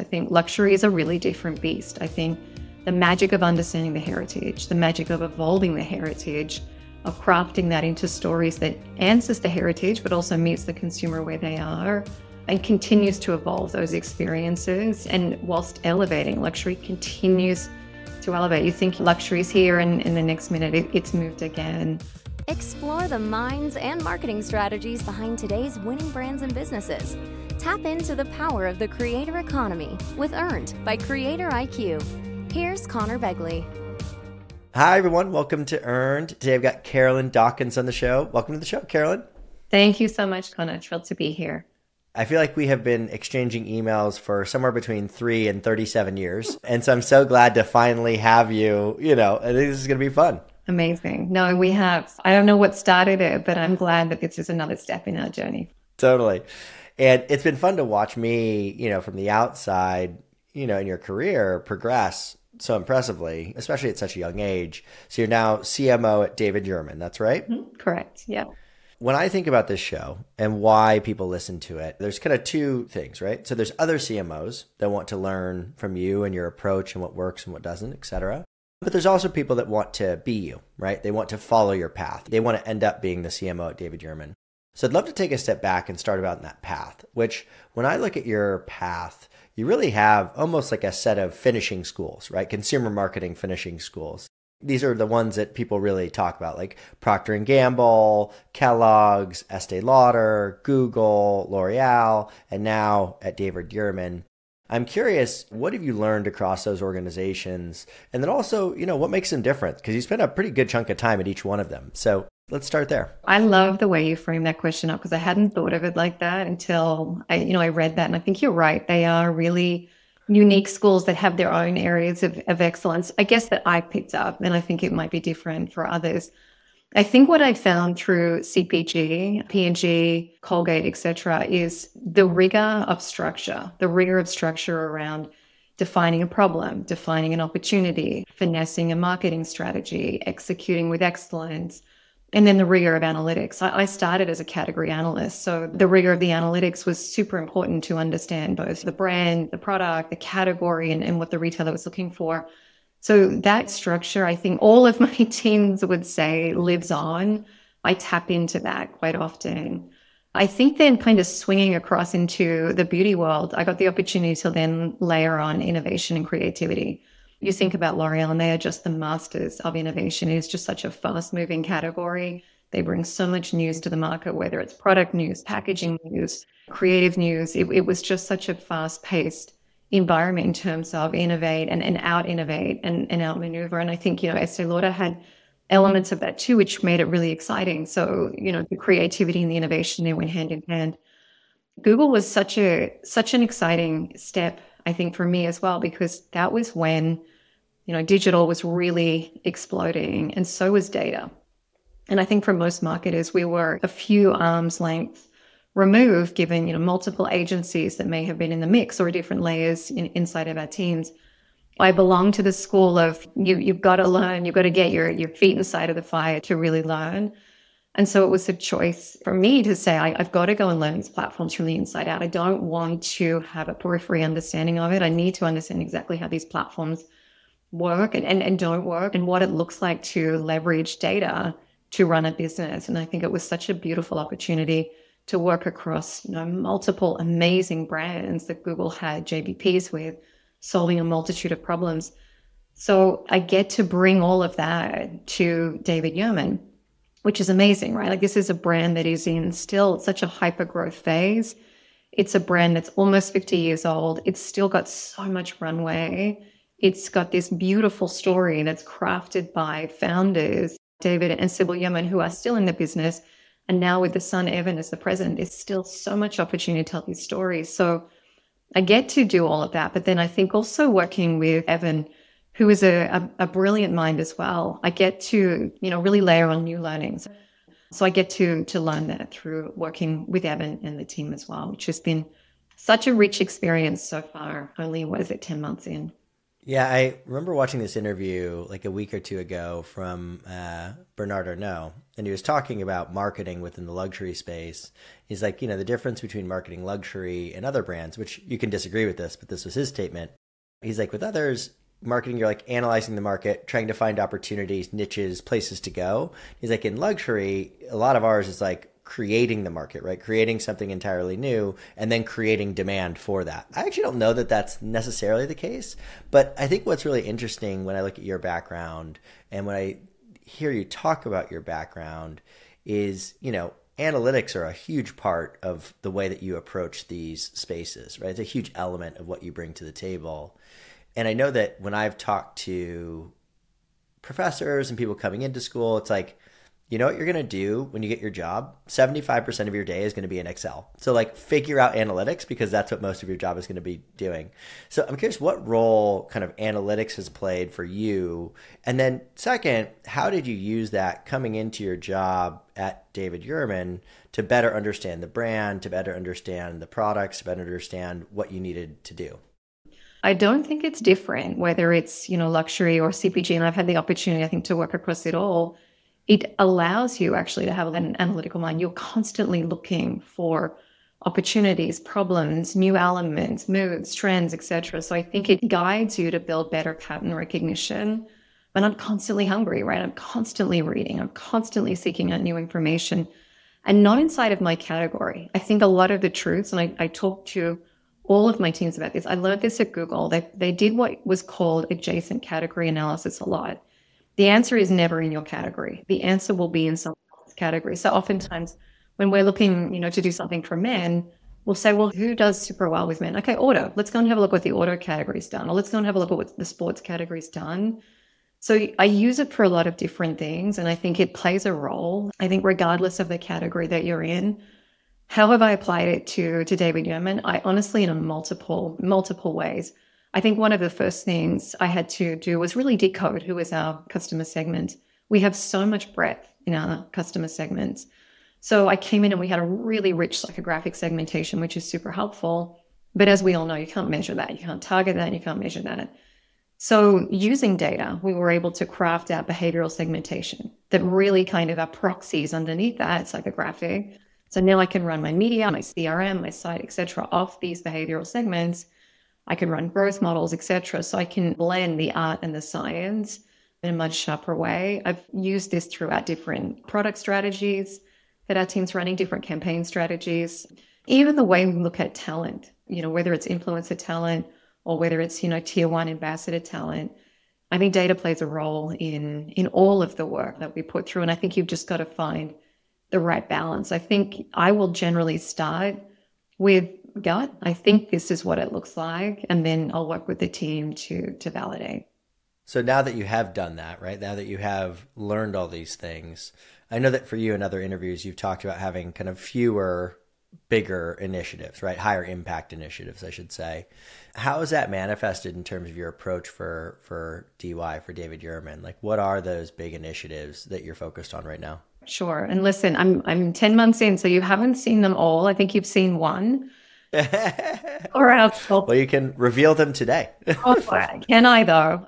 think luxury is a really different beast. I think the magic of understanding the heritage, the magic of evolving the heritage, of crafting that into stories that answers the heritage, but also meets the consumer where they are and continues to evolve those experiences. And whilst elevating, luxury continues to elevate. You think luxury is here, and in the next minute, it's moved again. Explore the minds and marketing strategies behind today's winning brands and businesses. Tap into the power of the creator economy with Earned by Creator IQ. Here's Connor Begley. Hi, everyone. Welcome to Earned. Today I've got Carolyn Dawkins on the show. Welcome to the show, Carolyn. Thank you so much, Connor. Thrilled to be here. I feel like we have been exchanging emails for somewhere between 3 and 37 years. And so I'm so glad to finally have you. I think this is going to be fun. Amazing. No, we have. I don't know what started it, but I'm glad that this is another step in our journey. Totally. And it's been fun to watch me, from the outside, in your career progress so impressively, especially at such a young age. So you're now CMO at David Yurman. That's right? Mm-hmm. Correct. Yeah. When I think about this show and why people listen to it, there's kind of two things, right? So there's other CMOs that want to learn from you and your approach and what works and what doesn't, et cetera. But there's also people that want to be you, right? They want to follow your path. They want to end up being the CMO at David Yurman. So I'd love to take a step back and start about that path, which when I look at your path, you really have almost like a set of finishing schools, right? Consumer marketing finishing schools. These are the ones that people really talk about, like Procter & Gamble, Kellogg's, Estee Lauder, Google, L'Oreal, and now at David Yurman. I'm curious, what have you learned across those organizations? And then also, what makes them different? Because you spent a pretty good chunk of time at each one of them. So let's start there. I love the way you frame that question up because I hadn't thought of it like that until I read that. And I think you're right. They are really unique schools that have their own areas of excellence, I guess, that I picked up. And I think it might be different for others. I think what I found through CPG, P&G, Colgate, et cetera, is the rigor of structure around defining a problem, defining an opportunity, finessing a marketing strategy, executing with excellence, and then the rigor of analytics. I started as a category analyst, so the rigor of the analytics was super important to understand both the brand, the product, the category, and what the retailer was looking for. So that structure, I think all of my teams would say lives on. I tap into that quite often. I think then kind of swinging across into the beauty world, I got the opportunity to then layer on innovation and creativity. You think about L'Oreal and they are just the masters of innovation. It is just such a fast-moving category. They bring so much news to the market, whether it's product news, packaging news, creative news. It was just such a fast-paced environment in terms of innovate and out-innovate and outmaneuver. And I think, Estee Lauder had elements of that too, which made it really exciting. So, the creativity and the innovation, they went hand in hand. Google was such an exciting step, I think, for me as well, because that was when, digital was really exploding and so was data. And I think for most marketers, we were a few arms length removed, given, multiple agencies that may have been in the mix or different layers inside of our teams. I belong to the school of you've got to learn, you've got to get your feet inside of the fire to really learn. And so it was a choice for me to say, I've got to go and learn these platforms from the inside out. I don't want to have a periphery understanding of it. I need to understand exactly how these platforms work and don't work and what it looks like to leverage data to run a business. And I think it was such a beautiful opportunity to work across, multiple amazing brands that Google had JBPs with, solving a multitude of problems. So I get to bring all of that to David Yurman, which is amazing, right? Like, this is a brand that is in still such a hyper growth phase. It's a brand that's almost 50 years old. It's still got so much runway. It's got this beautiful story that's crafted by founders, David and Sybil Yurman, who are still in the business. And now with the son, Evan, as the president, there's still so much opportunity to tell these stories. So I get to do all of that. But then I think also working with Evan, who is a brilliant mind as well, I get to, really layer on new learnings. So I get to learn that through working with Evan and the team as well, which has been such a rich experience so far. Only, 10 months in? Yeah, I remember watching this interview like a week or two ago from Bernard Arnault. and he was talking about marketing within the luxury space. He's like, the difference between marketing luxury and other brands, which you can disagree with this, but this was his statement. He's like, with others, marketing, you're like analyzing the market, trying to find opportunities, niches, places to go. He's like, in luxury, a lot of ours is like creating the market, right? Creating something entirely new and then creating demand for that. I actually don't know that that's necessarily the case, but I think what's really interesting when I look at your background and when I hear you talk about your background is, analytics are a huge part of the way that you approach these spaces, right? It's a huge element of what you bring to the table. And I know that when I've talked to professors and people coming into school, it's like, you know what you're going to do when you get your job? 75% of your day is going to be in Excel. So like figure out analytics because that's what most of your job is going to be doing. So I'm curious what role kind of analytics has played for you. And then second, how did you use that coming into your job at David Yurman to better understand the brand, to better understand the products, to better understand what you needed to do? I don't think it's different, whether it's, luxury or CPG. And I've had the opportunity, I think, to work across it all. It allows you actually to have an analytical mind. You're constantly looking for opportunities, problems, new elements, moves, trends, etc. So I think it guides you to build better pattern recognition. And I'm constantly hungry, right? I'm constantly reading. I'm constantly seeking out new information and not inside of my category. I think a lot of the truths, and I talk to all of my teams about this. I learned this at Google. They did what was called adjacent category analysis a lot. The answer is never in your category. The answer will be in someone else's category. So oftentimes when we're looking, to do something for men, we'll say, well, who does super well with men? Okay, auto. Let's go and have a look what the auto category's done. Or let's go and have a look at what the sports category's done. So I use it for a lot of different things. And I think it plays a role. I think regardless of the category that you're in, how have I applied it to David Yurman? I honestly, in multiple ways. I think one of the first things I had to do was really decode who is our customer segment. We have so much breadth in our customer segments. So I came in and we had a really rich psychographic segmentation, which is super helpful. But as we all know, you can't measure that. You can't target that. You can't measure that. So using data, we were able to craft out behavioral segmentation that really kind of are proxies underneath that psychographic. So now I can run my media, my CRM, my site, etc., off these behavioral segments. I can run growth models, etc. So I can blend the art and the science in a much sharper way. I've used this throughout different product strategies that our team's running, different campaign strategies, even the way we look at talent, whether it's influencer talent or whether it's, tier one ambassador talent. I think data plays a role in all of the work that we put through. And I think you've just got to find the right balance. I think I will generally start with gut. I think this is what it looks like. And then I'll work with the team to validate. So now that you have done that, right? Now that you have learned all these things, I know that for you in other interviews, you've talked about having kind of fewer, bigger initiatives, right? Higher impact initiatives, I should say. How is that manifested in terms of your approach for DY, for David Yurman? Like, what are those big initiatives that you're focused on right now? Sure. And listen, I'm 10 months in, so you haven't seen them all. I think you've seen one. Or else. Well, you can reveal them today. Oh, can I though?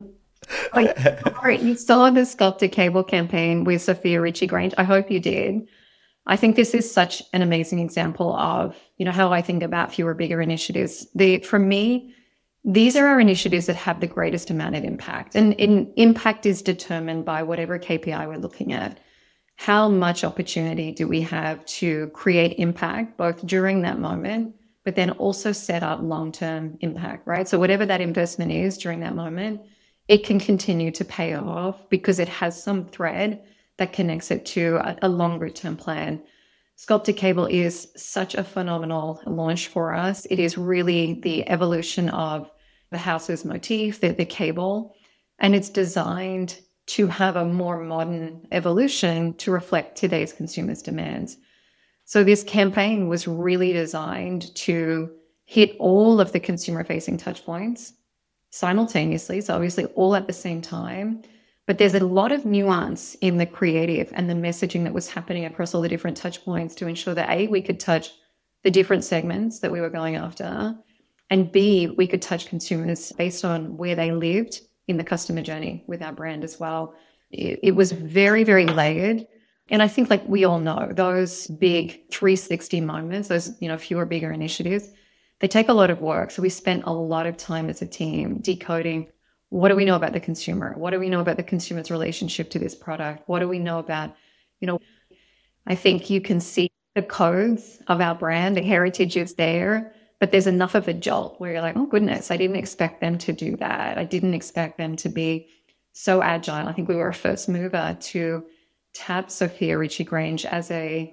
You saw the Sculpted Cable campaign with Sophia Richie-Grange. I hope you did. I think this is such an amazing example of, how I think about fewer, bigger initiatives. For me, these are our initiatives that have the greatest amount of impact. And impact is determined by whatever KPI we're looking at. How much opportunity do we have to create impact, both during that moment, but then also set up long-term impact, right? So whatever that investment is during that moment, it can continue to pay off because it has some thread that connects it to a longer-term plan. Sculpted Cable is such a phenomenal launch for us. It is really the evolution of the house's motif, the cable, and it's designed to have a more modern evolution to reflect today's consumers' demands. So this campaign was really designed to hit all of the consumer-facing touch points simultaneously, so obviously all at the same time. But there's a lot of nuance in the creative and the messaging that was happening across all the different touch points to ensure that A, we could touch the different segments that we were going after, and B, we could touch consumers based on where they lived in the customer journey with our brand as well. It was very, very layered. And I think like we all know those big 360 moments, those, fewer, bigger initiatives, they take a lot of work. So we spent a lot of time as a team decoding, what do we know about the consumer? What do we know about the consumer's relationship to this product? What do we know about, I think you can see the codes of our brand, the heritage is there, but there's enough of a jolt where you're like, oh goodness, I didn't expect them to do that. I didn't expect them to be so agile. I think we were a first mover to tap Sophia Richie-Grange as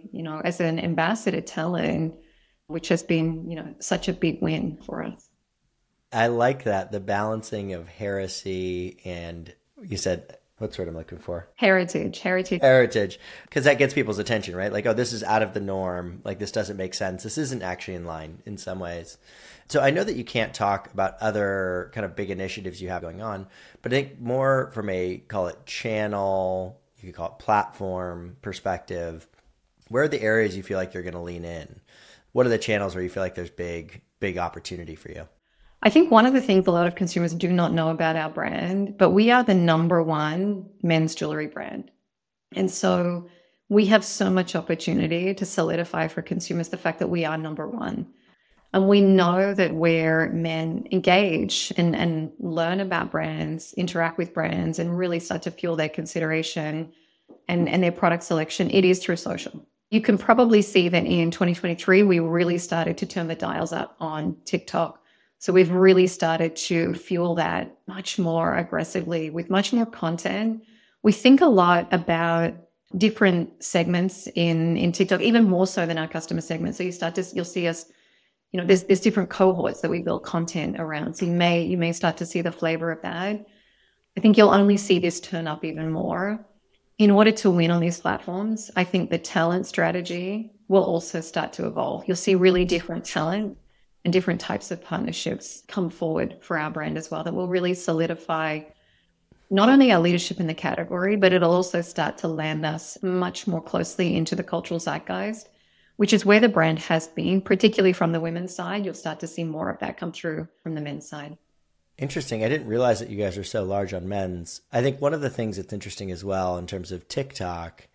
an ambassador talent, which has been, such a big win for us. I like that, the balancing of heresy and, you said, what's the word I'm looking for? Heritage. Because that gets people's attention, right? Like, oh, this is out of the norm. Like, this doesn't make sense. This isn't actually in line in some ways. So I know that you can't talk about other kind of big initiatives you have going on, but I think more from a, call it channel, you could call it platform perspective, where are the areas you feel like you're going to lean in? What are the channels where you feel like there's big opportunity for you? I think one of the things a lot of consumers do not know about our brand, but we are the number one men's jewelry brand. And so we have so much opportunity to solidify for consumers the fact that we are number one. And we know that where men engage and learn about brands, interact with brands, and really start to fuel their consideration and their product selection, it is through social. You can probably see that in 2023, we really started to turn the dials up on TikTok. So we've really started to fuel that much more aggressively with much more content. We think a lot about different segments in TikTok, even more so than our customer segment. So you'll see us, there's different cohorts that we build content around. So you may start to see the flavor of that. I think you'll only see this turn up even more. In order to win on these platforms, I think the talent strategy will also start to evolve. You'll see really different talent and different types of partnerships come forward for our brand as well that will really solidify not only our leadership in the category, but it'll also start to land us much more closely into the cultural zeitgeist, which is where the brand has been, particularly from the women's side. You'll start to see more of that come through from the men's side. Interesting. I didn't realize that you guys are so large on men's. I think one of the things that's interesting as well in terms of TikTok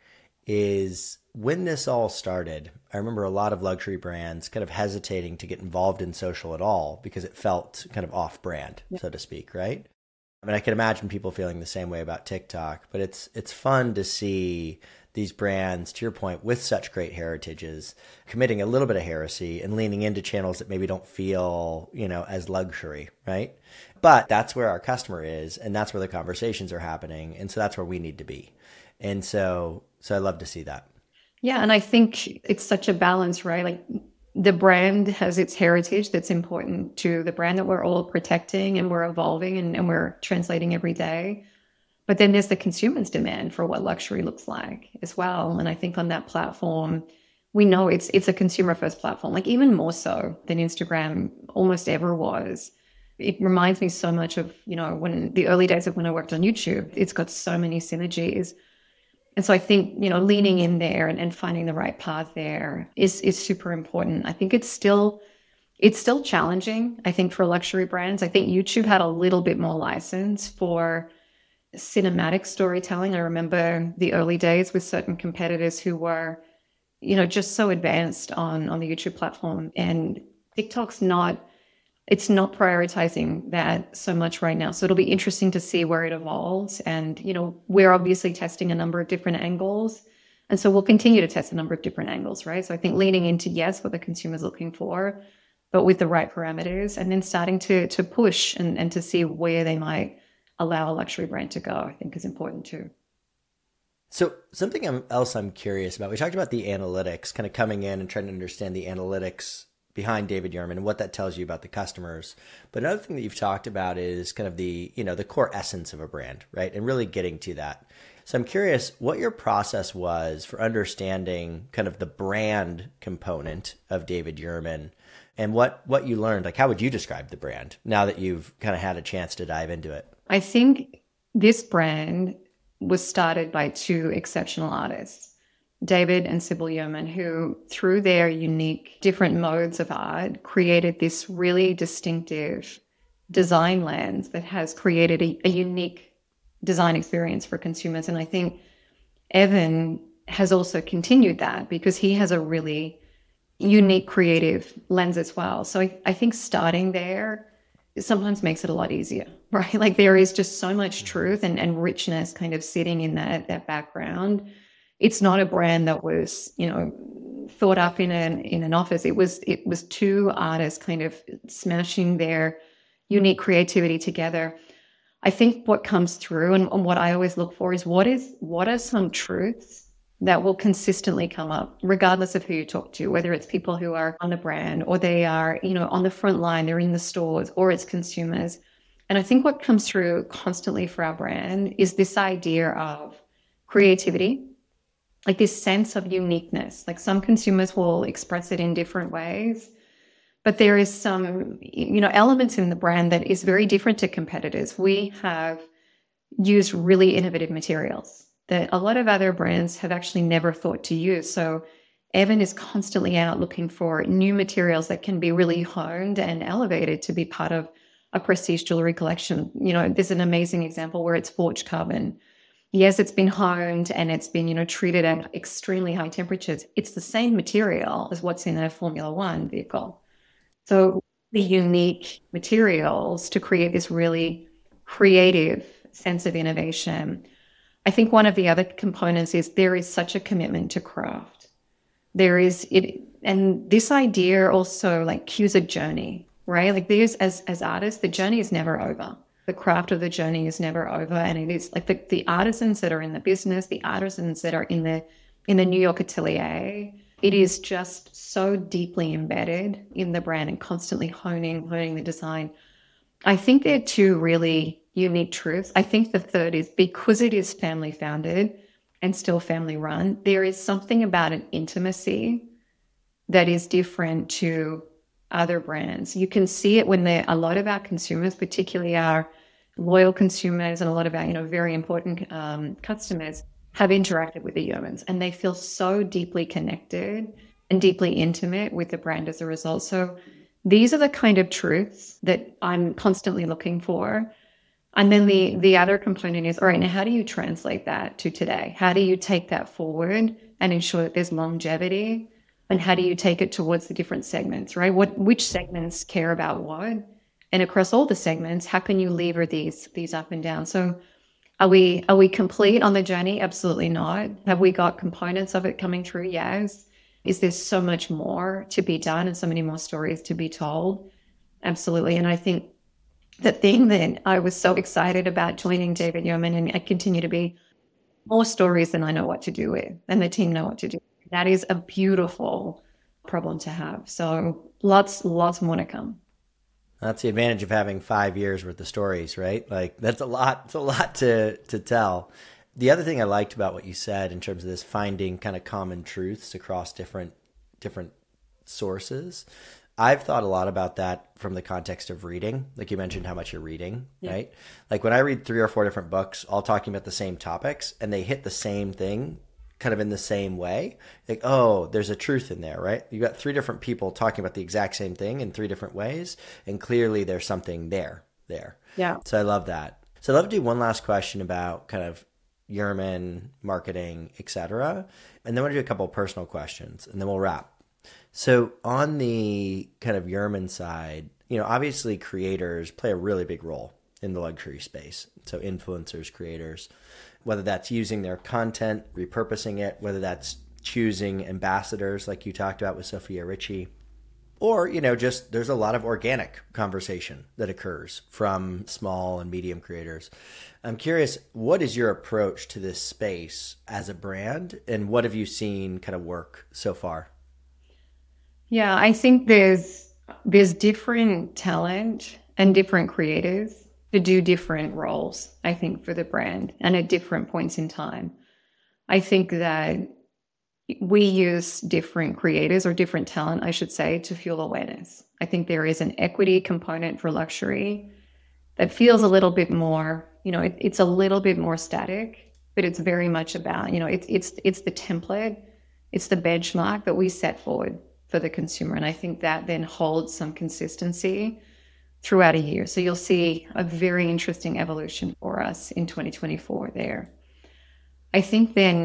is when this all started, I remember a lot of luxury brands kind of hesitating to get involved in social at all because it felt kind of off-brand, so to speak, right? I mean, I can imagine people feeling the same way about TikTok, but it's fun to see these brands, to your point, with such great heritages, committing a little bit of heresy and leaning into channels that maybe don't feel, as luxury, right? But that's where our customer is, and that's where the conversations are happening, and so that's where we need to be. And so I love to see that. Yeah, and I think it's such a balance, right? Like the brand has its heritage that's important to the brand that we're all protecting and we're evolving and we're translating every day. But then there's the consumer's demand for what luxury looks like as well. And I think on that platform, we know it's a consumer-first platform, like even more so than Instagram almost ever was. It reminds me so much of, when the early days of when I worked on YouTube. It's got so many synergies. And so I think, leaning in there and finding the right path there is super important. I think it's still challenging, I think, for luxury brands. I think YouTube had a little bit more license for cinematic storytelling. I remember the early days with certain competitors who were, just so advanced on the YouTube platform. And TikTok's not prioritizing that so much right now. So it'll be interesting to see where it evolves. And, we're obviously testing a number of different angles. And so we'll continue to test a number of different angles, right? So I think leaning into, yes, what the consumer's looking for, but with the right parameters, and then starting to push and to see where they might allow a luxury brand to go, I think is important too. So something else I'm curious about, we talked about the analytics, kind of coming in and trying to understand the analytics behind David Yurman and what that tells you about the customers. But another thing that you've talked about is kind of the core essence of a brand, right? And really getting to that. So I'm curious what your process was for understanding kind of the brand component of David Yurman and what you learned. Like, how would you describe the brand now that you've kind of had a chance to dive into it? I think this brand was started by two exceptional artists, David and Sybil Yurman, who through their unique different modes of art created this really distinctive design lens that has created a unique design experience for consumers. And I think Evan has also continued that because he has a really unique creative lens as well. So I think starting there sometimes makes it a lot easier, right? Like there is just so much truth and richness kind of sitting in that background. It's not a brand that was, thought up in an office. It was two artists kind of smashing their unique creativity together. I think what comes through and what I always look for is what are some truths that will consistently come up, regardless of who you talk to, whether it's people who are on a brand or they are, on the front line, they're in the stores, or it's consumers. And I think what comes through constantly for our brand is this idea of creativity, like this sense of uniqueness. Like some consumers will express it in different ways, but there is some, elements in the brand that is very different to competitors. We have used really innovative materials that a lot of other brands have actually never thought to use. So Evan is constantly out looking for new materials that can be really honed and elevated to be part of a prestige jewelry collection. There's an amazing example where it's forged carbon. Yes, it's been honed and it's been, treated at extremely high temperatures. It's the same material as what's in a Formula One vehicle. So the unique materials to create this really creative sense of innovation. I think one of the other components is there is such a commitment to craft. There is it, and this idea also like cues a journey, right? Like there's as artists, the journey is never over. The craft of the journey is never over, and it is like the artisans that are in the business, the artisans that are in the New York atelier. It is just so deeply embedded in the brand and constantly honing the design. I think they're two really unique truths. I think the third is because it is family founded and still family run, there is something about an intimacy that is different to other brands. You can see it when a lot of our consumers, particularly our loyal consumers and a lot of our, very important customers have interacted with the Yeomans and they feel so deeply connected and deeply intimate with the brand as a result. So these are the kind of truths that I'm constantly looking for. And then the other component is, all right, now how do you translate that to today? How do you take that forward and ensure that there's longevity? And how do you take it towards the different segments, right? Which segments care about what? And across all the segments, how can you lever these up and down? So are we complete on the journey? Absolutely not. Have we got components of it coming through? Yes. Is there so much more to be done and so many more stories to be told? Absolutely. And I think the thing that I was so excited about joining David Yurman, and I continue to be, more stories than I know what to do with, and the team know what to do. That is a beautiful problem to have. So lots more to come. That's the advantage of having 5 years worth of stories, right? Like that's a lot. It's a lot to tell. The other thing I liked about what you said in terms of this finding kind of common truths across different sources, I've thought a lot about that from the context of reading. Like you mentioned how much you're reading, right? Like when I read 3 or 4 different books, all talking about the same topics, and they hit the same thing kind of in the same way, like, oh, there's a truth in there, right? You got 3 different people talking about the exact same thing in 3 different ways, and clearly there's something there. Yeah. So I love that. So I'd love to do one last question about kind of Yurman, marketing, etc. And then I want to do a couple of personal questions, and then we'll wrap. So on the kind of Yurman side, obviously creators play a really big role in the luxury space. So influencers, creators, whether that's using their content, repurposing it, whether that's choosing ambassadors like you talked about with Sofia Richie, or, just there's a lot of organic conversation that occurs from small and medium creators. I'm curious, what is your approach to this space as a brand, and what have you seen kind of work so far? Yeah, I think there's different talent and different creators to do different roles, I think, for the brand and at different points in time. I think that we use different creators or different talent, I should say, to fuel awareness. I think there is an equity component for luxury that feels a little bit more, it's a little bit more static, but it's very much about, it's the template, it's the benchmark that we set forward for the consumer. And I think that then holds some consistency throughout a year. So you'll see a very interesting evolution for us in 2024 there. I think then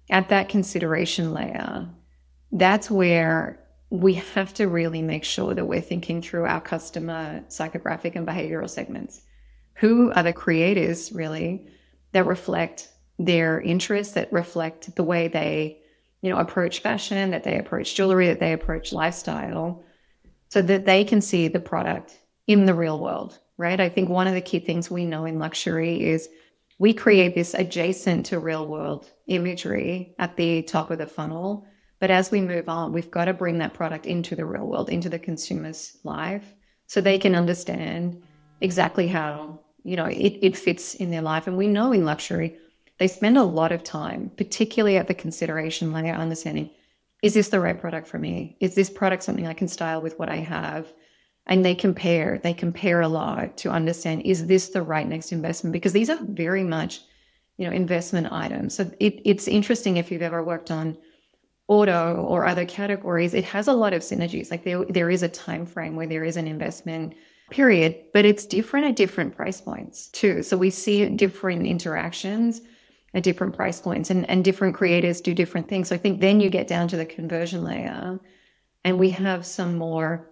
at that consideration layer, that's where we have to really make sure that we're thinking through our customer psychographic and behavioral segments. Who are the creators really that reflect their interests, that reflect the way they, approach fashion, that they approach jewelry, that they approach lifestyle, so that they can see the product in the real world, right? I think one of the key things we know in luxury is we create this adjacent to real world imagery at the top of the funnel. But as we move on, we've got to bring that product into the real world, into the consumer's life, so they can understand exactly how, it fits in their life. And we know in luxury, they spend a lot of time, particularly at the consideration layer, understanding, is this the right product for me? Is this product something I can style with what I have? And they compare a lot to understand, is this the right next investment? Because these are very much, investment items. So it's interesting if you've ever worked on auto or other categories, it has a lot of synergies. Like there is a time frame where there is an investment period, but it's different at different price points too. So we see different interactions at different price points, and different creators do different things. So I think then you get down to the conversion layer, and we have some more,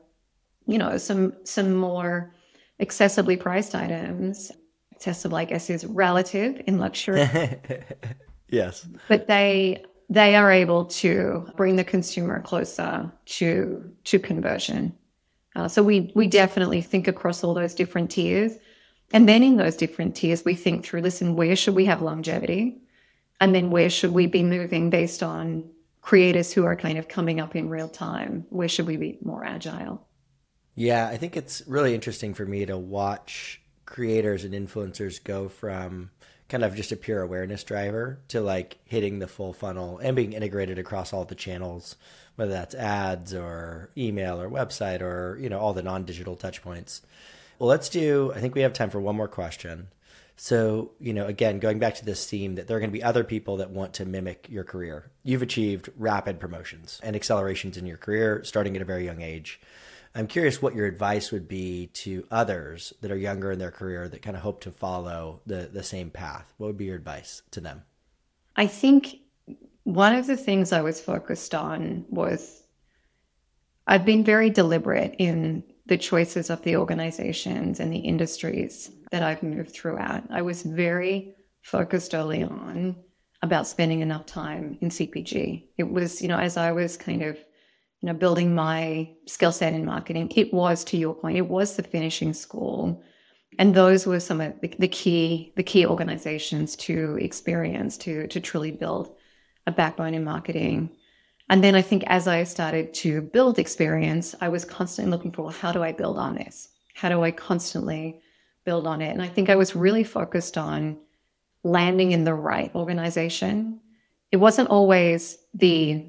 some more accessibly priced items. Accessible, I guess, is relative in luxury. Yes. But they are able to bring the consumer closer to conversion. So we definitely think across all those different tiers. And then in those different tiers, we think through, listen, where should we have longevity? And then where should we be moving based on creators who are kind of coming up in real time? Where should we be more agile? Yeah, I think it's really interesting for me to watch creators and influencers go from kind of just a pure awareness driver to like hitting the full funnel and being integrated across all the channels, whether that's ads or email or website or, all the non-digital touch points. Well, I think we have time for one more question. So, again, going back to this theme that there are going to be other people that want to mimic your career. You've achieved rapid promotions and accelerations in your career starting at a very young age. I'm curious what your advice would be to others that are younger in their career that kind of hope to follow the same path. What would be your advice to them? I think one of the things I was focused on was I've been very deliberate in the choices of the organizations and the industries that I've moved throughout. I was very focused early on about spending enough time in CPG. It was, as I was kind of, building my skill set in marketing, it was, to your point, it was the finishing school. And those were some of the key organizations to experience, to truly build a backbone in marketing. And then I think as I started to build experience, I was constantly looking for, well, how do I build on this? How do I constantly build on it? And I think I was really focused on landing in the right organization. It wasn't always the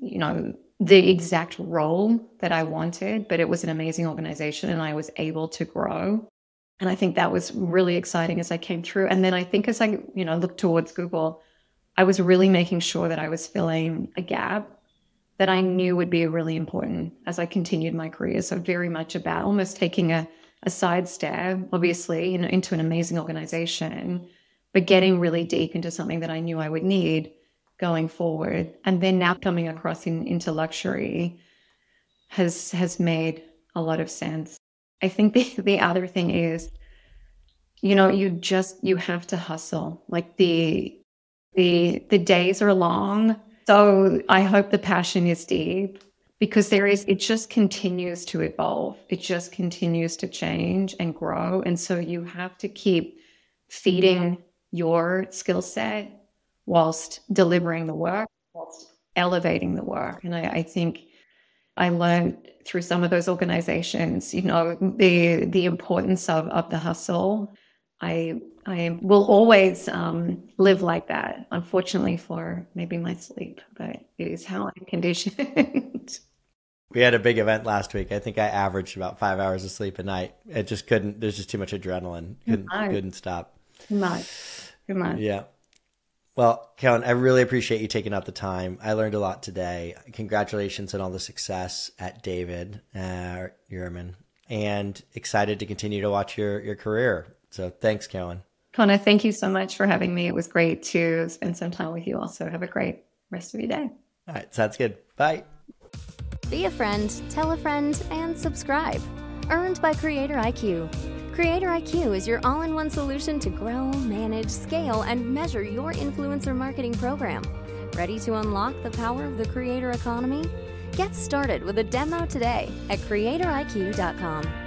exact role that I wanted, but it was an amazing organization and I was able to grow. And I think that was really exciting as I came through. And then I think as I, looked towards Google, I was really making sure that I was filling a gap that I knew would be really important as I continued my career. So very much about almost taking a side stab, obviously, into an amazing organization, but getting really deep into something that I knew I would need going forward. And then now coming across into luxury has made a lot of sense. I think the other thing is, you have to hustle. Like the days are long. So I hope the passion is deep, because it just continues to evolve. It just continues to change and grow. And so you have to keep feeding your skill set whilst delivering the work, whilst elevating the work. And I think I learned through some of those organizations, the importance of the hustle. I will always live like that, unfortunately, for maybe my sleep, but it is how I'm conditioned. We had a big event last week. I think I averaged about 5 hours of sleep a night. It just there's just too much adrenaline. Couldn't stop. Too much. Yeah. Well, Kellen, I really appreciate you taking out the time. I learned a lot today. Congratulations on all the success at David Yurman, and excited to continue to watch your career. So thanks, Kellen. Connor, thank you so much for having me. It was great to spend some time with you also. Have a great rest of your day. All right. Sounds good. Bye. Be a friend, tell a friend, and subscribe. Earned by Creator IQ. Creator IQ is your all-in-one solution to grow, manage, scale, and measure your influencer marketing program. Ready to unlock the power of the creator economy? Get started with a demo today at creatoriq.com.